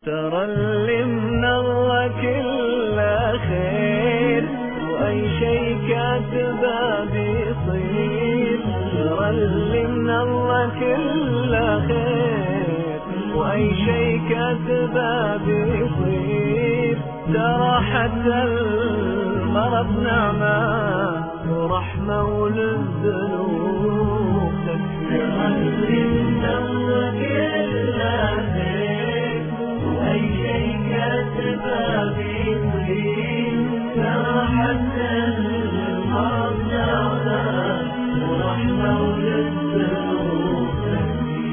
ترى اللي من الله كله خير، وأي شي كاتبه بيصير. ترى اللي من الله كله خير، وأي شي كاتبه بيصير. ترى حتى المرض نعمة ورحمة وللذنوب تكفي. ترى اللي من الله كله خير، وأي شي كاتبه بيصير. ترى حتى المرض نعمة ورحمة وللذنوب تكفي.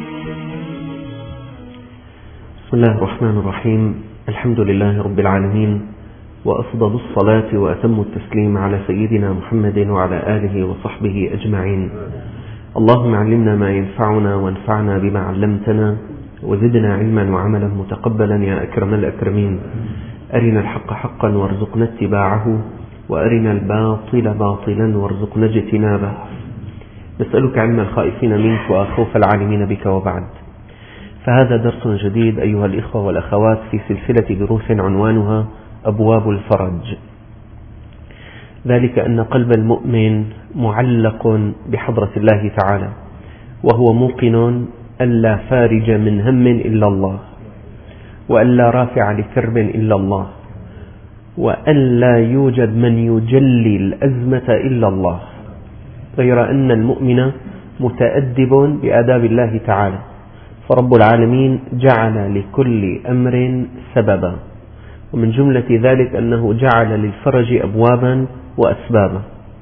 بسم الله الرحمن الرحيم. الحمد لله رب العالمين، وأفضل الصلاة وأتم التسليم على سيدنا محمد وعلى آله وصحبه أجمعين. اللهم علمنا ما ينفعنا وانفعنا بما علمتنا، وزدنا علما وعملا متقبلا يا أكرم الأكرمين. أرنا الحق حقا وارزقنا اتباعه، وأرنا الباطل باطلا وارزقنا اجتنابه. نسألك علم الخائفين منك وخوف العالمين بك. وبعد، فهذا درس جديد أيها الإخوة والأخوات في سلسلة دروس عنوانها أبواب الفرج. ذلك أن قلب المؤمن معلق بحضرة الله تعالى، وهو موقن أن لا فارج من هم إلا الله، وأن لا رافع لكرب إلا الله، وأن لا يوجد من يجلي الأزمة إلا الله، غير أن المؤمن متأدب بآداب الله تعالى، فرب العالمين جعل لكل أمر سببا، ومن جملة ذلك أنه جعل للفرج أبوابا وأسبابا.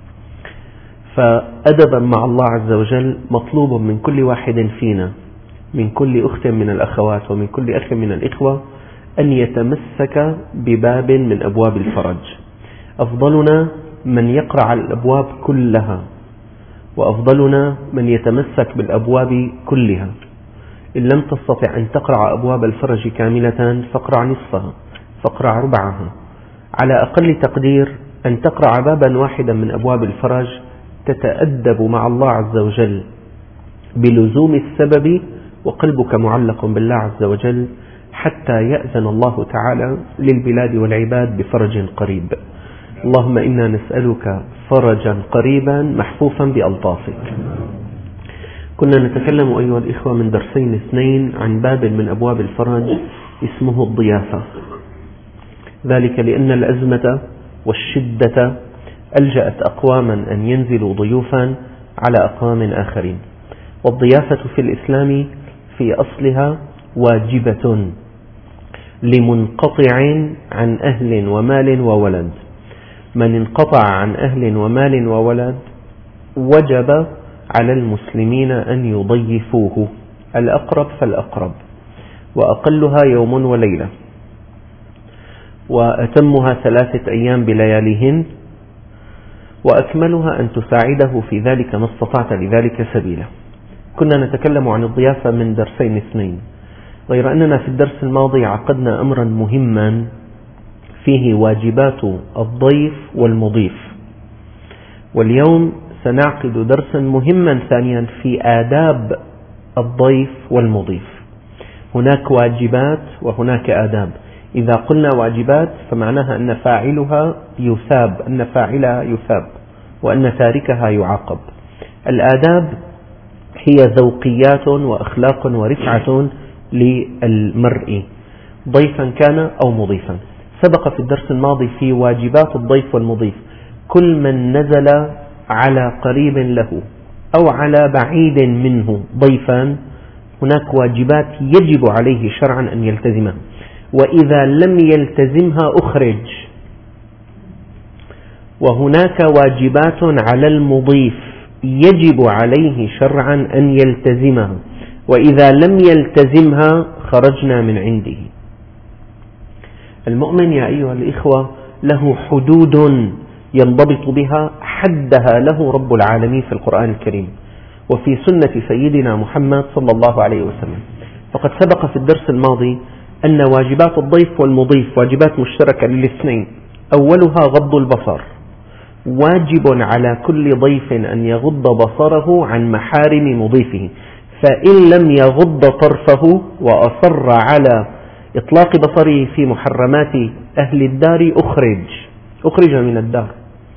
فأدبا مع الله عز وجل مطلوب من كل واحد فينا، من كل أخت من الأخوات ومن كل أخ من الإخوة، أن يتمسك بباب من أبواب الفرج. أفضلنا من يقرع الأبواب كلها، وأفضلنا من يتمسك بالأبواب كلها. إن لم تستطع أن تقرع أبواب الفرج كاملة فاقرع نصفها، فاقرع ربعها. على أقل تقدير أن تقرع بابا واحدا من أبواب الفرج، تتأدب مع الله عز وجل بلزوم السبب، وقلبك معلق بالله عز وجل، حتى يأذن الله تعالى للبلاد والعباد بفرج قريب. اللهم إنا نسألك فرجا قريبا محفوفا بألطافك. كنا نتكلم أيها الإخوة من درسين اثنين عن باب من أبواب الفرج اسمه الضيافة. ذلك لأن الأزمة والشدة ألجأت أقواما أن ينزلوا ضيوفا على أقوام آخرين. والضيافة في الإسلام في أصلها واجبة لمنقطع عن أهل ومال وولد. من انقطع عن أهل ومال وولد وجب على المسلمين أن يضيفوه، الأقرب فالأقرب، وأقلها يوم وليلة، وأتمها 3 أيام بلياليهن، وأكملها أن تساعده في ذلك ما استطعت لذلك سبيلا. كنا نتكلم عن الضيافة من درسين اثنين، غير أننا في الدرس الماضي عقدنا أمرا مهما فيه واجبات الضيف والمضيف، واليوم سنعقد درسا مهما ثانيا في آداب الضيف والمضيف. هناك واجبات وهناك آداب. إذا قلنا واجبات فمعناها أن فاعلها يثاب، أن فاعلها يثاب، وأن تاركها يعاقب. الآداب هي ذوقيات وأخلاق ورفعة للمرء، ضيفا كان أو مضيفا. سبق في الدرس الماضي في واجبات الضيف والمضيف كل من نزل على قريب له أو على بعيد منه ضيفا، هناك واجبات يجب عليه شرعا أن يلتزمها، وإذا لم يلتزمها أخرج. وهناك واجبات على المضيف يجب عليه شرعا أن يلتزمها، وإذا لم يلتزمها خرجنا من عنده. المؤمن يا أيها الإخوة له حدود ينضبط بها، حدها له رب العالمين في القرآن الكريم وفي سنة سيدنا محمد صلى الله عليه وسلم. فقد سبق في الدرس الماضي أن واجبات الضيف والمضيف واجبات مشتركة للاثنين. أولها غض البصر، واجب على كل ضيف أن يغض بصره عن محارم مضيفه، فإن لم يغض طرفه وأصر على إطلاق بصره في محرمات أهل الدار أخرج من الدار.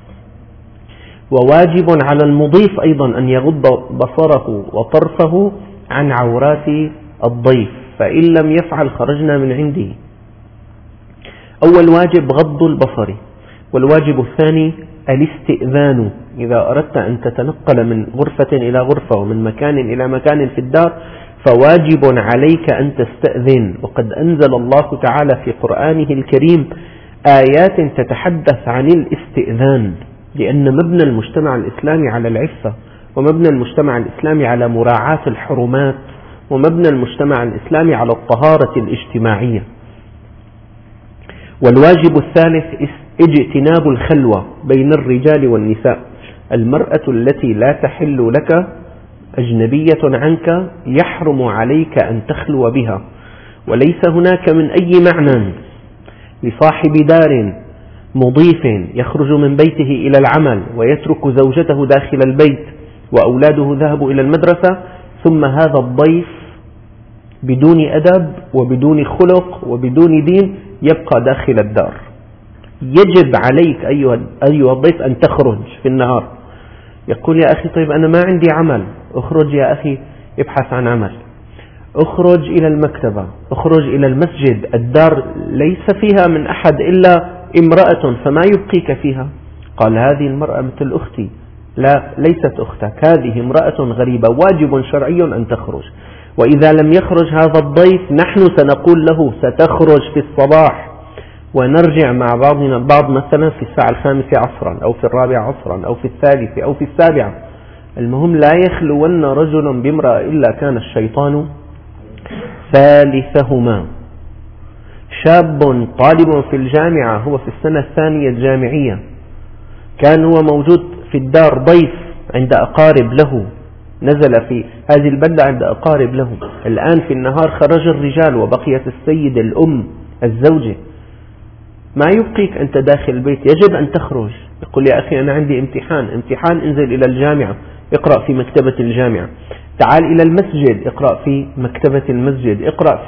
وواجب على المضيف أيضا أن يغض بصره وطرفه عن عورات الضيف، فإن لم يفعل خرجنا من عنده. أول واجب غض البصر. والواجب الثاني الاستئذان. إذا أردت أن تتنقل من غرفة إلى غرفة ومن مكان إلى مكان في الدار فواجب عليك أن تستأذن. وقد أنزل الله تعالى في قرآنه الكريم آيات تتحدث عن الاستئذان، لأن مبنى المجتمع الإسلامي على العفة، ومبنى المجتمع الإسلامي على مراعاة الحرمات، ومبنى المجتمع الإسلامي على الطهارة الاجتماعية. والواجب الثالث اجتناب الخلوة بين الرجال والنساء. المرأة التي لا تحل لك أجنبية عنك يحرم عليك أن تخلو بها. وليس هناك من أي معنى لصاحب دار مضيف يخرج من بيته إلى العمل ويترك زوجته داخل البيت وأولاده ذهبوا إلى المدرسة، ثم هذا الضيف بدون أدب وبدون خلق وبدون دين يبقى داخل الدار. يجب عليك أيها الضيف أن تخرج في النهار. يقول يا أخي طيب أنا ما عندي عمل. اخرج يا أخي، ابحث عن عمل، اخرج إلى المكتبة، اخرج إلى المسجد. الدار ليس فيها من أحد إلا امرأة، فما يبقيك فيها؟ قال هذه المرأة مثل أختي. لا، ليست أختك، هذه امرأة غريبة، واجب شرعي أن تخرج. وإذا لم يخرج هذا الضيف نحن سنقول له ستخرج في الصباح، ونرجع مع بعضنا البعض مثلا في الساعة 5 عصرا أو في 4 عصرا أو في 3 أو في 7. المهم لا يخلون رجل بامرأة إلا كان الشيطان ثالثهما. شاب طالب في الجامعة، هو في السنة الثانية الجامعية، كان هو موجود في الدار ضيف عند أقارب له، نزل في هذه البلدة عند أقارب له. الآن في النهار خرج الرجال وبقيت السيدة الأم الزوجة. ما يبقيك أنت داخل البيت، يجب أن تخرج. يقول يا أخي أنا عندي امتحان، انزل إلى الجامعة، اقرأ في مكتبة الجامعة. تعال إلى المسجد، اقرأ في مكتبة المسجد، اقرأ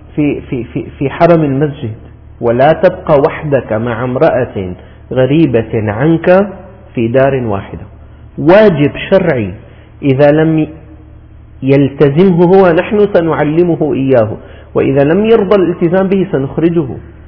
في حرم المسجد. ولا تبقى وحدك مع امرأة غريبة عنك في دار واحدة. واجب شرعي، إذا لم يلتزمه هو نحن سنعلمه إياه، وإذا لم يرضى الالتزام به سنخرجه.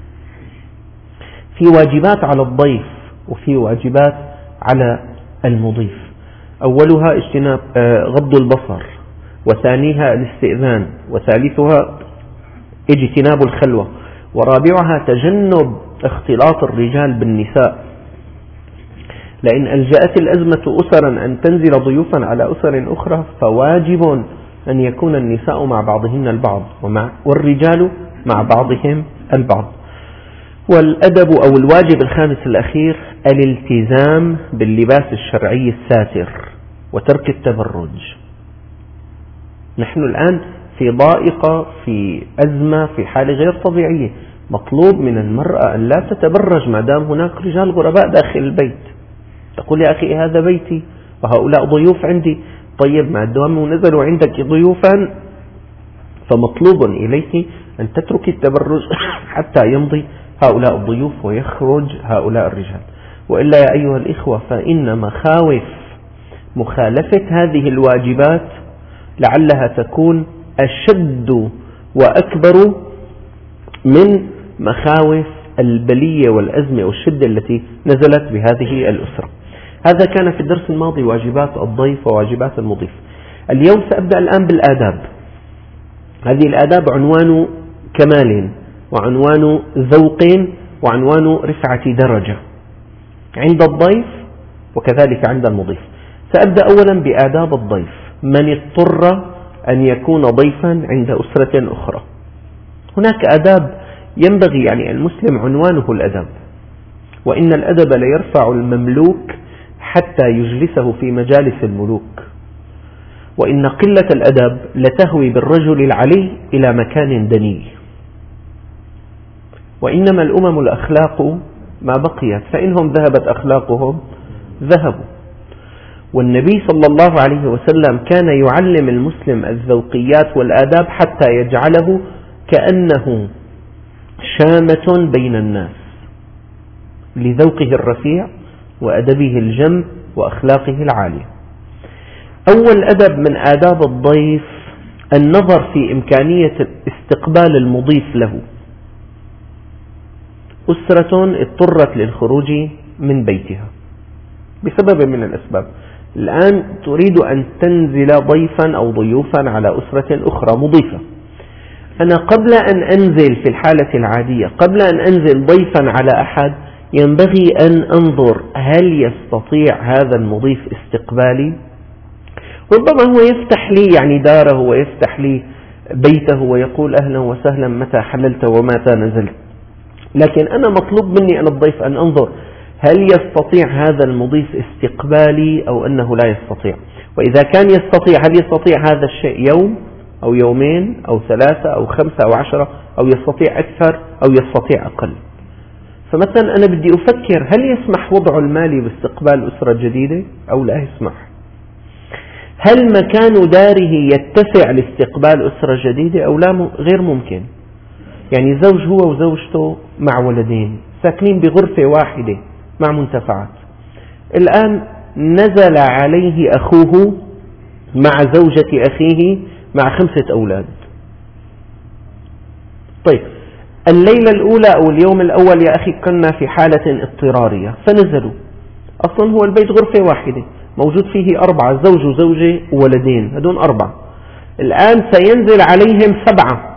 في واجبات على الضيف وفي واجبات على المضيف. أولها غض البصر، وثانيها الاستئذان، وثالثها اجتناب الخلوة، ورابعها تجنب اختلاط الرجال بالنساء. لأن ألجأت الأزمة أسرا أن تنزل ضيوفا على أسر أخرى، فواجب أن يكون النساء مع بعضهن البعض والرجال مع بعضهم البعض. والأدب أو الواجب الخامس الأخير الالتزام باللباس الشرعي الساتر وترك التبرج. نحن الآن في ضائقة، في أزمة، في حالة غير طبيعية. مطلوب من المرأة أن لا تتبرج ما دام هناك رجال غرباء داخل البيت. تقول يا أخي هذا بيتي وهؤلاء ضيوف عندي. طيب ما دام نزلوا عندك ضيوفا فمطلوب إليك أن تترك التبرج حتى يمضي هؤلاء الضيوف ويخرج هؤلاء الرجال. وإلا يا أيها الإخوة فإن مخاوف مخالفة هذه الواجبات لعلها تكون أشد وأكبر من مخاوف البلية والأزمة والشدة التي نزلت بهذه الأسرة. هذا كان في الدرس الماضي واجبات الضيف وواجبات المضيف. اليوم سأبدأ الآن بالآداب. هذه الآداب عنوان كمال، وعنوان ذوق، وعنوان رفعة درجة عند الضيف وكذلك عند المضيف. سأبدأ أولا بآداب الضيف. من اضطر أن يكون ضيفا عند أسرة أخرى، هناك آداب ينبغي المسلم عنوانه الأدب. وإن الأدب ليرفع المملوك حتى يجلسه في مجالس الملوك، وإن قلة الأدب لتهوي بالرجل العلي إلى مكان دني. وإنما الأمم الأخلاق ما بقيت، فإنهم ذهبت أخلاقهم ذهبوا. والنبي صلى الله عليه وسلم كان يعلم المسلم الذوقيات والآداب حتى يجعله كأنه شامة بين الناس لذوقه الرفيع وأدبه الجم وأخلاقه العالية. أول أدب من آداب الضيف النظر في إمكانية استقبال المضيف له. أسرة اضطرت للخروج من بيتها بسبب من الأسباب، الآن تريد أن تنزل ضيفا أو ضيوفا على أسرة أخرى مضيفة. أنا قبل أن أنزل في الحالة العادية، قبل أن أنزل ضيفا على أحد، ينبغي أن أنظر هل يستطيع هذا المضيف استقبالي. ربما هو يفتح لي يعني داره ويفتح لي بيته ويقول أهلا وسهلا متى حللت ومتى نزلت، لكن أنا مطلوب مني أنا الضيف أن أنظر هل يستطيع هذا المضيف استقبالي أو أنه لا يستطيع. وإذا كان يستطيع، هل يستطيع هذا الشيء يوم أو يومين أو 3 أو 5 أو 10 أو يستطيع أكثر أو يستطيع أقل. فمثلا أنا بدي أفكر هل يسمح وضعه المالي باستقبال أسرة جديدة أو لا يسمح؟ هل مكان داره يتسع لاستقبال أسرة جديدة أو لا غير ممكن؟ يعني زوج هو وزوجته مع ولدين ساكنين بغرفة واحدة مع منتفعات، الآن نزل عليه أخوه مع زوجة أخيه مع 5 أولاد. طيب الليلة الأولى أو اليوم الأول يا أخي كنا في حالة اضطرارية فنزلوا، أصلا هو البيت غرفة واحدة موجود فيه 4، زوج وزوجة وولدين، هدون 4، الآن سينزل عليهم 7.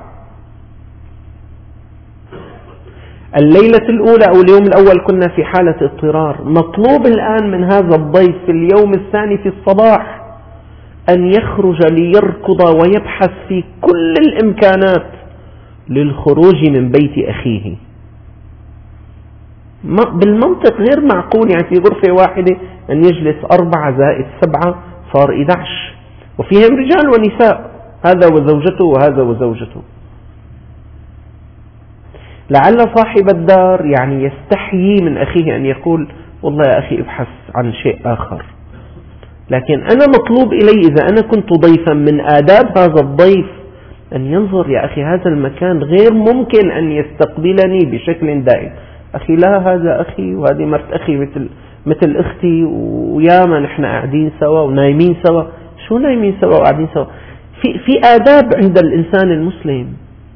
الليلة الأولى أو اليوم الأول كنا في حالة اضطرار، مطلوب الآن من هذا الضيف في اليوم الثاني في الصباح أن يخرج ليركض ويبحث في كل الإمكانات للخروج من بيت أخيه. بالمنطق غير معقول يعني في غرفة واحدة أن يجلس 4 زائد 7 صار 11، وفيهم رجال ونساء، هذا وزوجته وهذا وزوجته. لعل صاحب الدار يعني يستحيي من أخيه أن يقول والله يا أخي ابحث عن شيء آخر، لكن أنا مطلوب إلي إذا أنا كنت ضيفا من آداب هذا الضيف أن ينظر يا أخي هذا المكان غير ممكن أن يستقبلني بشكل دائم. أخي لا، هذا أخي وهذه مرت أخي مثل أختي، وياما نحن قاعدين سوا ونايمين سوا. شو نايمين سوا وقاعدين سوا؟ في آداب عند الإنسان المسلم.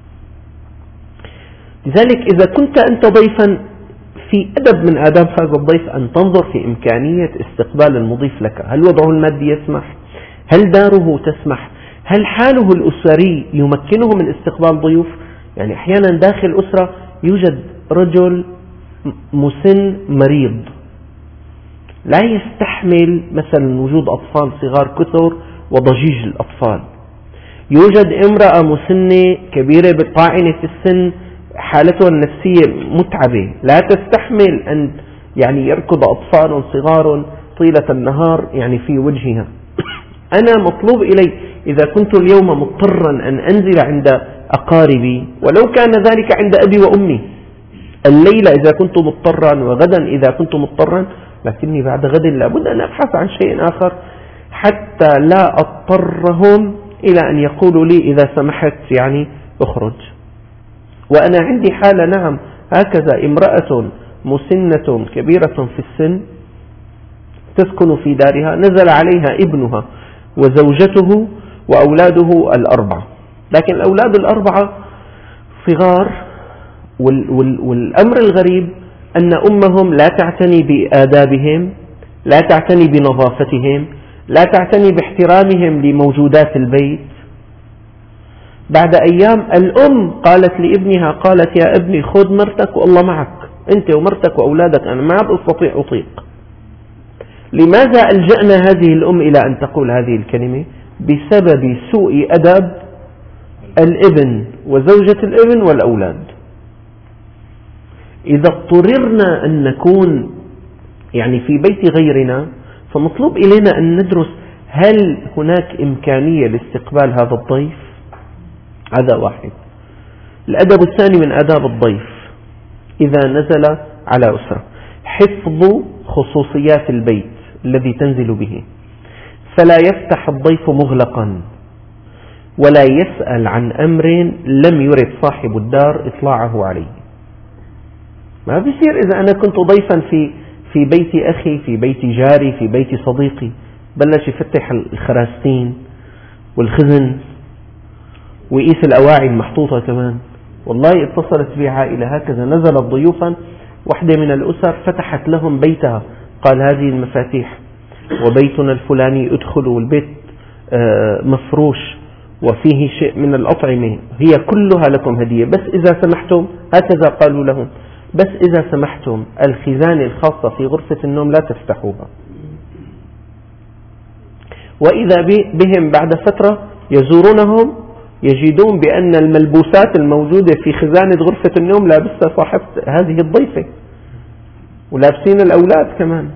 لذلك إذا كنت أنت ضيفا في أدب من آداب هذا الضيف أن تنظر في إمكانية استقبال المضيف لك. هل وضعه المادي يسمح؟ هل داره تسمح؟ هل حاله الأسري يمكنه من استقبال ضيوف؟ يعني أحيانا داخل أسرة يوجد رجل مسن مريض لا يستحمل مثلا وجود أطفال صغار كثر وضجيج الأطفال، يوجد امرأة مسنة كبيرة بطاعنة السن حالتها النفسية متعبة لا تستحمل أن يعني يركض أطفال صغار طيلة النهار يعني في وجهها. أنا مطلوب إلي إذا كنت اليوم مضطرا أن أنزل عند أقاربي ولو كان ذلك عند أبي وأمي، الليلة إذا كنت مضطرا وغدا إذا كنت مضطرا، لكني بعد غد لابد أن أبحث عن شيء آخر حتى لا أضطرهم إلى أن يقولوا لي إذا سمحت يعني أخرج. وأنا عندي حالة نعم هكذا، امرأة مسنة كبيرة في السن تسكن في دارها، نزل عليها ابنها وزوجته وأولاده 4، لكن الأولاد 4 صغار، والأمر الغريب أن أمهم لا تعتني بآدابهم، لا تعتني بنظافتهم، لا تعتني باحترامهم لموجودات البيت. بعد أيام الأم قالت لابنها، قالت يا ابني خذ مرتك والله معك، أنت ومرتك وأولادك، أنا ما أستطيع أطيق. لماذا ألجأنا هذه الأم إلى أن تقول هذه الكلمة؟ بسبب سوء أدب الابن وزوجة الابن والأولاد. إذا اضطررنا أن نكون يعني في بيت غيرنا فمطلوب إلينا أن ندرس هل هناك إمكانية لاستقبال هذا الضيف. هذا واحد. الأدب الثاني من آداب الضيف إذا نزل على أسرة حفظ خصوصيات البيت الذي تنزل به، فلا يفتح الضيف مغلقا، ولا يسأل عن أمر لم يرد صاحب الدار إطلاعه عليه. ما بيصير إذا أنا كنت ضيفا في بيت أخي، في بيت جاري، في بيت صديقي، بلش يفتح الخراستين والخزن ويقيس الأواعي المحطوطة كمان. والله اتصلت بي عائلة هكذا، نزلت ضيوفا، واحدة من الأسر فتحت لهم بيتها، قال هذه المفاتيح وبيتنا الفلاني ادخلوا، والبيت مفروش وفيه شيء من الأطعمة، هي كلها لكم هدية، بس إذا سمحتم، هكذا قالوا لهم، بس إذا سمحتم الخزانة الخاصة في غرفة النوم لا تفتحوها. وإذا بهم بعد فترة يزورونهم يجدون بأن الملبوسات الموجودة في خزانة غرفة النوم لابسها صاحبة هذه الضيفة، ولابسين الأولاد كمان.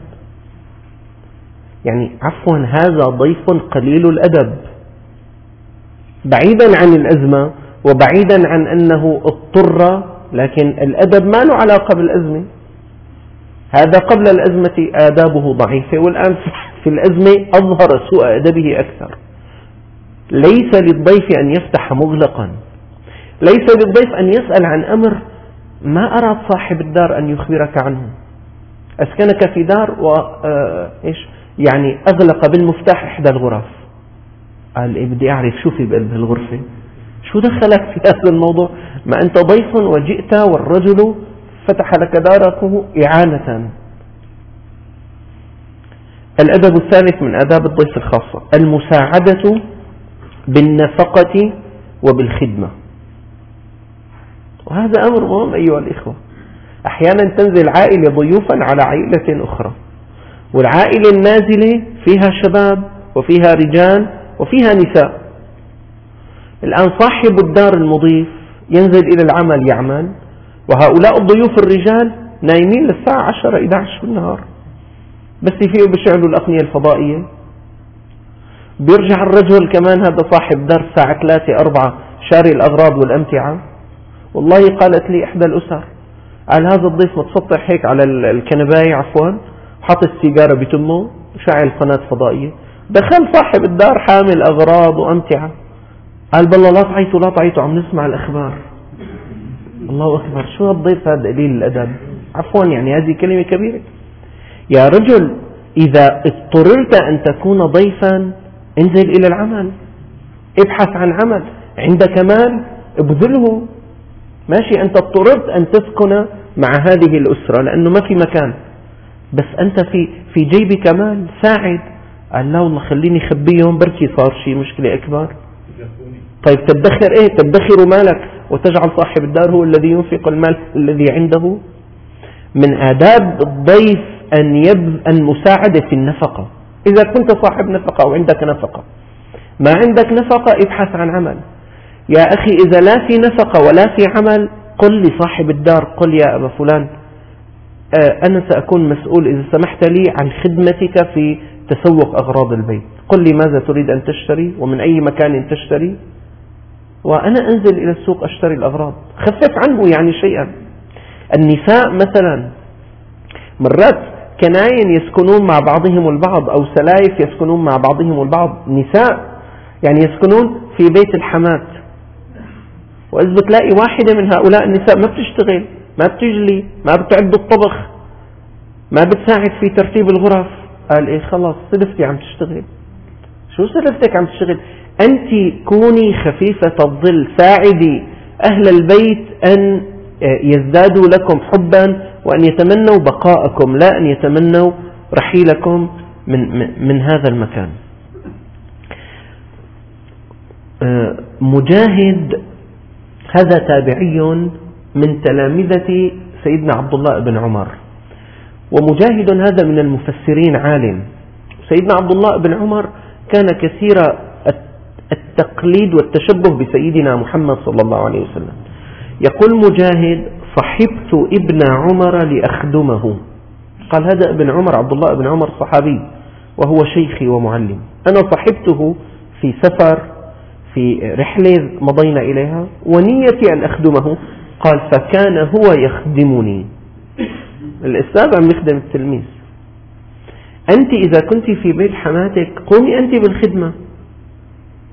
يعني عفوا هذا ضيف قليل الأدب، بعيدا عن الأزمة وبعيدا عن أنه اضطر، لكن الأدب ما له علاقة بالأزمة. هذا قبل الأزمة آدابه ضعيفة، والآن في الأزمة أظهر سوء أدبه أكثر. ليس للضيف أن يفتح مغلقا، ليس للضيف أن يسأل عن أمر ما أراد صاحب الدار أن يخبرك عنه. أسكنك في دار يعني أغلق بالمفتاح إحدى الغرف، قال إيه بدي أعرف شو في بقلب الغرفة، شو دخلك في هذا الموضوع؟ ما أنت ضيف وجئت والرجل فتح لك دارك إعانة. الأدب الثالث من آداب الضيف الخاصة المساعدة بالنفقة وبالخدمة، وهذا أمر مهم أيها الإخوة. أحيانا تنزل عائلة ضيوفا على عائلة أخرى، والعائلة النازلة فيها شباب وفيها رجال وفيها نساء. الآن صاحب الدار المضيف ينزل إلى العمل يعمل، وهؤلاء الضيوف الرجال نايمين للساعة 10-11 في النهار، بس يفيقوا بشعلوا الأقنية الفضائية. بيرجع الرجل كمان هذا صاحب دار الساعة 3-4 شاري الأغراض والأمتعة. والله قالت لي إحدى الأسر، قال هذا الضيف متسطح هيك على الكنباية عفوا، حط السيجارة بتمه وشاعل قناة فضائية، دخل صاحب الدار حامل أغراض وأمتعة، قال بالله لا تعيطوا عم نسمع الأخبار. الله أكبر، شو هالضيف هذا قليل الأدب؟ عفوا يعني هذه كلمة كبيرة. يا رجل إذا اضطررت أن تكون ضيفا انزل إلى العمل، ابحث عن عمل، عندك مال ابذله. ماشي، أنت اضطررت أن تسكن مع هذه الأسرة لأنه ما في مكان، بس أنت في جيبك مال، ساعد. قال لا والله خليني خبيهم بركي صار شيء مشكلة أكبر. طيب تدخر إيه؟ تدخر مالك وتجعل صاحب الدار هو الذي ينفق المال الذي عنده. من آداب الضيف المساعدة في النفقة. إذا كنت صاحب نفقة أو عندك نفقة، ما عندك نفقة ابحث عن عمل. يا أخي إذا لا في نفقة ولا في عمل، قل لصاحب الدار، قل يا أبا فلان أنا سأكون مسؤول إذا سمحت لي عن خدمتك في تسوق أغراض البيت، قل لي ماذا تريد أن تشتري ومن أي مكان تشتري، وأنا أنزل إلى السوق أشتري الأغراض. خفف عنه يعني شيئا. النساء مثلا مرات كناين يسكنون مع بعضهم البعض، أو سلايف يسكنون مع بعضهم البعض، نساء يعني يسكنون في بيت الحمات، وإذا بتلاقي واحدة من هؤلاء النساء ما بتشتغل، ما بتجلي، ما بتعد الطبخ، ما بتساعد في ترتيب الغرف، قال إيه خلاص سلفتي عم تشتغل. شو سلفتك عم تشتغل؟ أنت كوني خفيفة الظل، ساعدي أهل البيت أن يزدادوا لكم حبا وأن يتمنوا بقاءكم، لا أن يتمنوا رحيلكم من هذا المكان. مجاهد هذا تابعي من تلامذة سيدنا عبد الله بن عمر، ومجاهد هذا من المفسرين عالم. سيدنا عبد الله بن عمر كان كثير التقليد والتشبه بسيدنا محمد صلى الله عليه وسلم. يقول مجاهد صحبت ابن عمر لأخدمه. قال هذا ابن عمر عبد الله بن عمر صحابي وهو شيخي ومعلم، أنا صحبته في سفر في رحلة مضينا إليها ونيتي أن أخدمه. قال فكان هو يخدمني. الأستاذ عم يخدم التلميذ. أنت إذا كنت في بيت حماتك قومي أنت بالخدمة.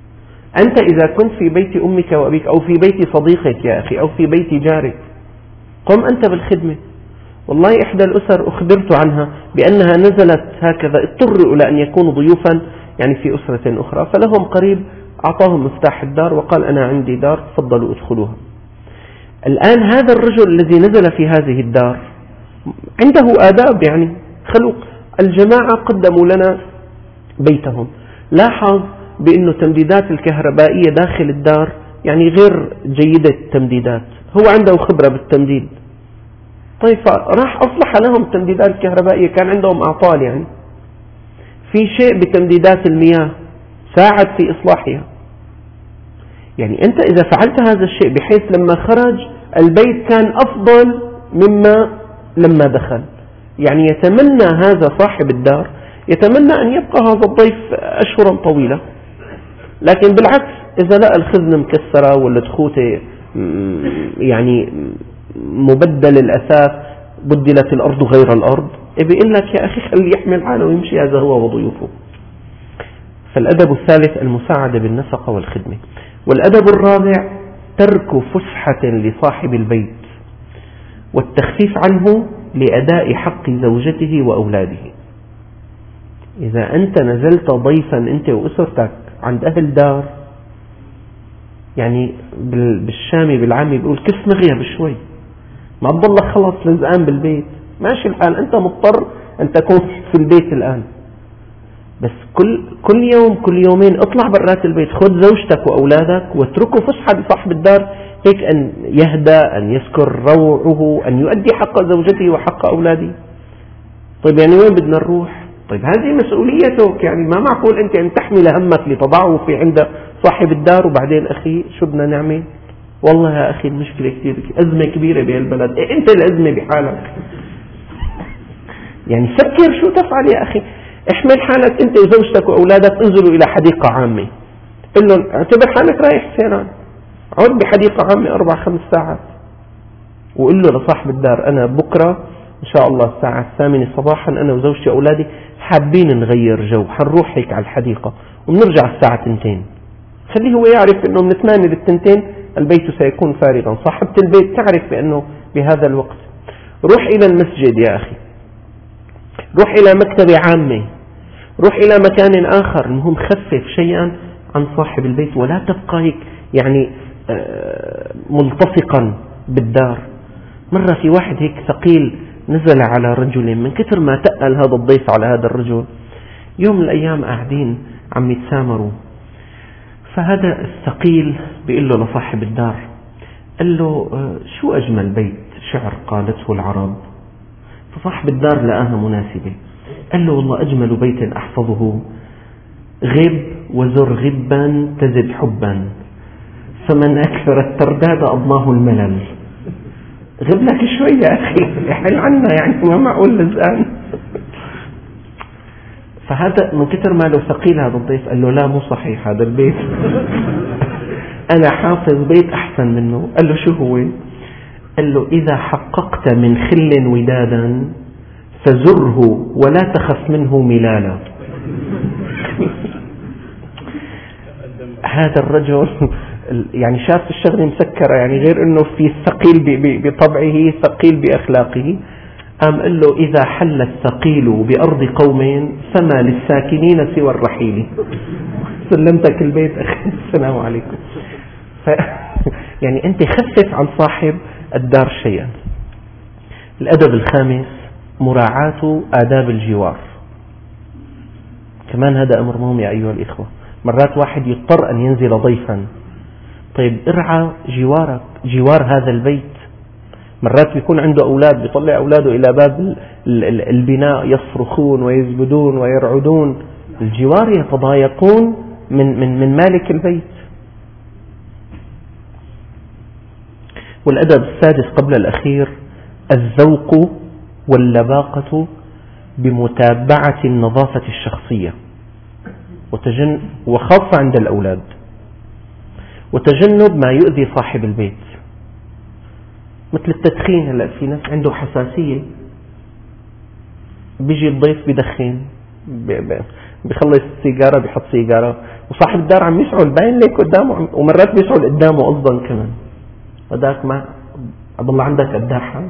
أنت إذا كنت في بيت أمك وأبيك أو في بيت صديقك يا أخي أو في بيت جارك، قم أنت بالخدمة. والله إحدى الأسر أخبرت عنها بأنها نزلت هكذا، اضطروا إلى أن يكونوا ضيوفا يعني في أسرة أخرى، فلهم قريب أعطاهم مفتاح الدار وقال أنا عندي دار تفضلوا ادخلوها. الآن هذا الرجل الذي نزل في هذه الدار عنده آداب، يعني خلق. الجماعة قدموا لنا بيتهم، لاحظ بأنه تمديدات الكهربائية داخل الدار يعني غير جيدة التمديدات، هو عنده خبرة بالتمديد. طيب راح أصلح لهم التمديدات الكهربائية، كان عندهم أعطال يعني في شيء بتمديدات المياه، ساعد في إصلاحها. يعني أنت إذا فعلت هذا الشيء بحيث لما خرج البيت كان أفضل مما لما دخل، يعني يتمنى هذا صاحب الدار يتمنى أن يبقى هذا الضيف أشهرا طويلة. لكن بالعكس إذا لقى الخزنة مكسرة ولا تخوته يعني مبدل الأثاث، بدلت الأرض غير الأرض، بيقول لك يا أخي خليه يحمل حاله ويمشي، هذا هو وضيوفه. فالأدب الثالث المساعدة بالنفقة والخدمة. والأدب الرابع ترك فسحة لصاحب البيت والتخفيف عنه لأداء حق زوجته وأولاده. إذا أنت نزلت ضيفا أنت وأسرتك عند أهل دار، يعني بالشامي بالعامي بيقول كف مغيب شوي، ما تضلك خلص لزقان بالبيت، ماشي الحال، أنت مضطر أن تكون في البيت الآن، بس كل يوم كل يومين اطلع برات البيت، خذ زوجتك وأولادك واتركوا فسحة لصاحب الدار، هيك أن يهدى، أن يسكر روعه، أن يؤدي حق زوجته وحق أولاده. طيب يعني وين بدنا نروح؟ طيب هذه مسؤوليتك، يعني ما معقول أنت أن تحمل همك لتضعه في عند صاحب الدار وبعدين أخي شو بدنا نعمل؟ والله يا أخي المشكلة كثير، أزمة كبيرة بهالبلد، أنت الأزمة بحالك. يعني فكر شو تفعل يا أخي، احمل حالك أنت وزوجتك وأولادك، انزلوا إلى حديقة عامة، قل لهم اعتبر حالك رايح سيران، عد بحديقة عامة 4-5 ساعات، وقل له لصاحب الدار أنا بكرة إن شاء الله الساعة 8 صباحا أنا وزوجتي وأولادي حابين نغير جو، حنروح هيك على الحديقة وبنرجع الساعة 2. خليه هو يعرف أنه من 8 ل2 البيت سيكون فارغا، صاحبة البيت تعرف بأنه بهذا الوقت. روح إلى المسجد يا أخي، روح إلى مكتبة عامة، روح إلى مكان آخر، المهم خفف شيئا عن صاحب البيت ولا تبقى هيك يعني ملتصقا بالدار. مرة في واحد هيك ثقيل نزل على رجل، من كثر ما تقل هذا الضيف على هذا الرجل، يوم من الأيام قاعدين عم يتسامروا، فهذا الثقيل بيقول له لصاحب الدار، قال له شو أجمل بيت شعر قالته العرب؟ فصاحب الدار لقاها مناسبة، قال له والله أجمل بيت أحفظه غب وزر غبا تزد حبا، فمن أكثر الترداد أضناه الملل. غب لك شوي يا أخي، حل عنا يعني، ما معقول لزقان. فهذا من كثر ما له ثقيل هذا الضيف، قال له لا مو صحيح هذا البيت أنا حافظ بيت أحسن منه. قال له شو هو؟ قال له إذا حققت من خل ودادا فزره ولا تخف منه ملالا. هذا الرجل يعني شاف الشغله مسكرة، يعني غير انه في ثقيل بطبعه ثقيل بأخلاقه، قام قال له إذا حل الثقيل بأرض قوم فما للساكنين سوى الرحيل. سلمتك البيت أخي، السلام عليكم. يعني أنت خفف عن صاحب الدار شيئا. الأدب الخامس مراعاة آداب الجوار، كمان هذا أمر مهم يا أيها الإخوة. مرات واحد يضطر أن ينزل ضيفا، طيب ارعى جوارك، جوار هذا البيت. مرات بيكون عنده أولاد، بيطلع أولاده إلى باب البناء يصرخون ويزبدون ويرعدون، الجوار يتضايقون من مالك البيت. والأدب السادس قبل الأخير الذوق واللباقة بمتابعة النظافة الشخصية، وخاصة عند الأولاد، وتجنب ما يؤذي صاحب البيت مثل التدخين. هلا في ناس عنده حساسية، بيجي الضيف بدخن، بيخلص السيجارة بيحط سيجارة، وصاحب الدار عم يشعل باين ليك قدامه، ومرات بيشعل قدامه قصدا كمان. هذاك ما أضل عندك قداحة.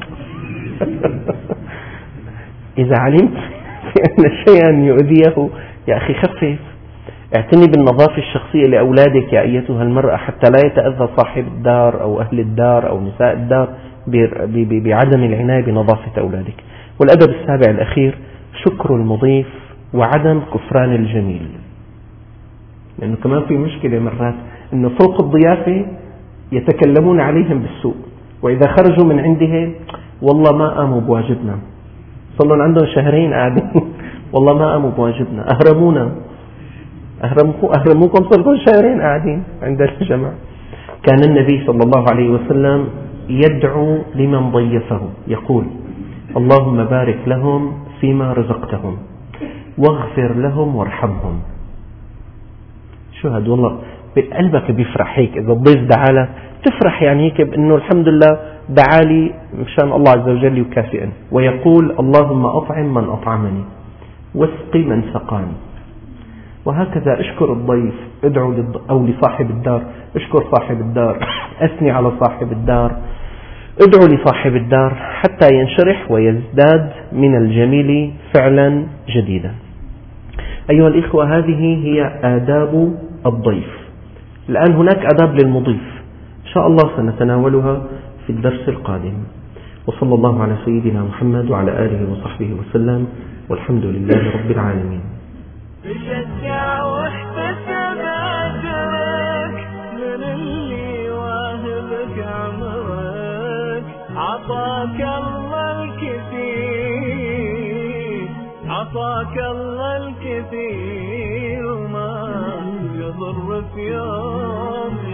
إذا علمت بأن شيئا يؤذيه يا أخي خفف. اعتني بالنظافة الشخصية لأولادك يا أيتها المرأة، حتى لا يتأذى صاحب الدار أو أهل الدار أو نساء الدار بعدم العناية بنظافة أولادك. والأدب السابع الأخير شكر المضيف وعدم كفران الجميل. لأنه كمان في مشكلة مرات أنه فوق الضيافة يتكلمون عليهم بالسوء، وإذا خرجوا من عندهم والله ما قاموا بواجبنا، صلوا عندهم شهرين قاعدين والله ما قاموا بواجبنا، أهرموكم صلوا شهرين قاعدين عند الجماعة. كان النبي صلى الله عليه وسلم يدعو لمن ضيفه يقول: اللهم بارك لهم فيما رزقتهم واغفر لهم وارحمهم. شو هاد؟ والله بقلبك بيفرح هيك إذا الضيف دعالك، تفرح يعني هيك بأنه الحمد لله دعالي مشان الله عز وجل يكافئني. ويقول: اللهم أطعم من أطعمني واسقي من سقاني. وهكذا اشكر الضيف، ادعو أو لصاحب الدار، اشكر صاحب الدار، أثني على صاحب الدار، ادعو لصاحب الدار حتى ينشرح ويزداد من الجميل فعلا جديدا. أيها الإخوة، هذه هي آداب الضيف. الآن هناك آداب للمضيف، إن شاء الله سنتناولها في الدرس القادم. وصلى الله على سيدنا محمد وعلى آله وصحبه وسلم، والحمد لله رب العالمين. تشجع واحتسب أجرك من اللي واهبك عمرك، عطاك الله الكثير، عطاك الله الكثير، وما يضر في يوم